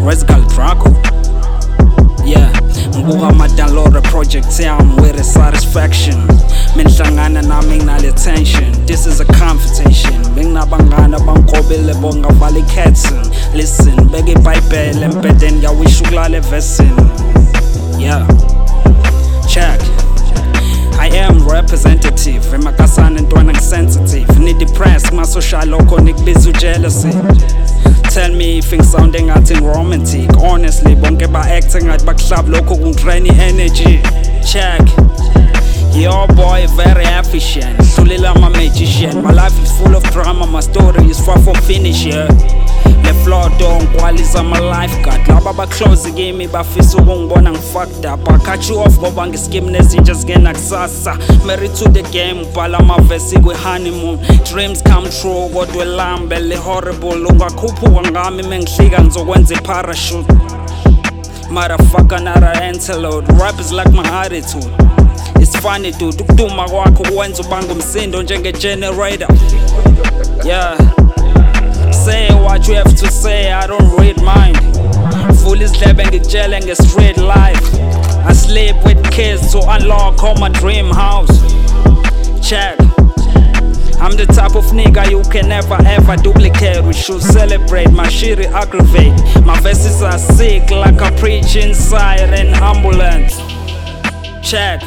Resgal Draco. Yeah, ngibuka ama-download project yami with a satisfaction. Menhlangana nami nginale tension. This is a confrontation. Benginabangani bangikobile bongavala ikhethin. Listen, beka iBhayibheli empedeni ngiyawisha ukulala evesini. Yeah, check. I am representative. Emakasana ntwana ngisensitive. Ni-depressed ma-social lokho nikubiza jealousy. Tell me if ngisound engathi romantic. Honestly, bonke ba-act engathi bakuhlaba lokho kungidrain energy. Check. Your boy very efficient. Hlulile ama-magician. My life is full of drama. My story is far from finish, yeah. Le floor door ngikwalisa ama-lifeguard. Laba ba-close kimi bafisa ukungibona ngi-fucked up. I cut you off ngoba ngi-skim nezinja zingena kusasa. Married to the game, ubhala amavesi kwi-honeymoon. Dreams come true kodwa elambe li-horrible. Ungakhuphuka ngami mengihlika ngizokwenza i-parachute. Motherfucker not an antelope. Rap is like my attitude. It's funny dude, ukuduma kwakho kwenza ubanga umsindo njenge-generator. Yeah, say what you have to say, I don't read mind. Full isidlebe ngitshele nge-street life. I sleep with kids to unlock all my dream house. Check. I'm the type of nigga you can never ever duplicate. We should celebrate, my shit aggravate. My verses are sick like I preach inside an ambulance. Check.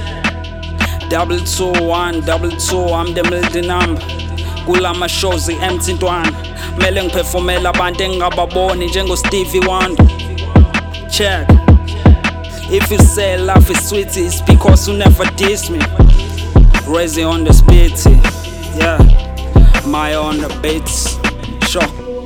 22122, I'm the middle number. Kulama shows empty ntwana. Mele ngiphefumela abantu engingababoni njengo-Stevie Wonder. Check. If you say life is sweet, it's because you never diss me. Raising on the speed, yeah. My on the beats, sure.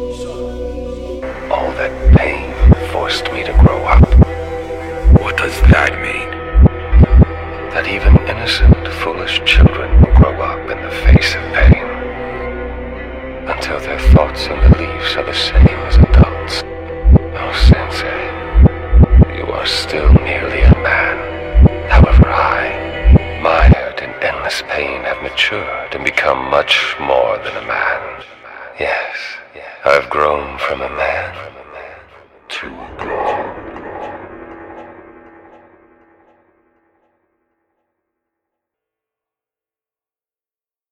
All that pain forced me to grow up. What does that mean? That even innocent, foolish children will grow up in the face of pain, until their thoughts and beliefs are the same as adults. Oh, Sensei, you are still merely a man. However, I, mired in endless pain, have matured and become much more than a man. Yes, I've grown from a man to a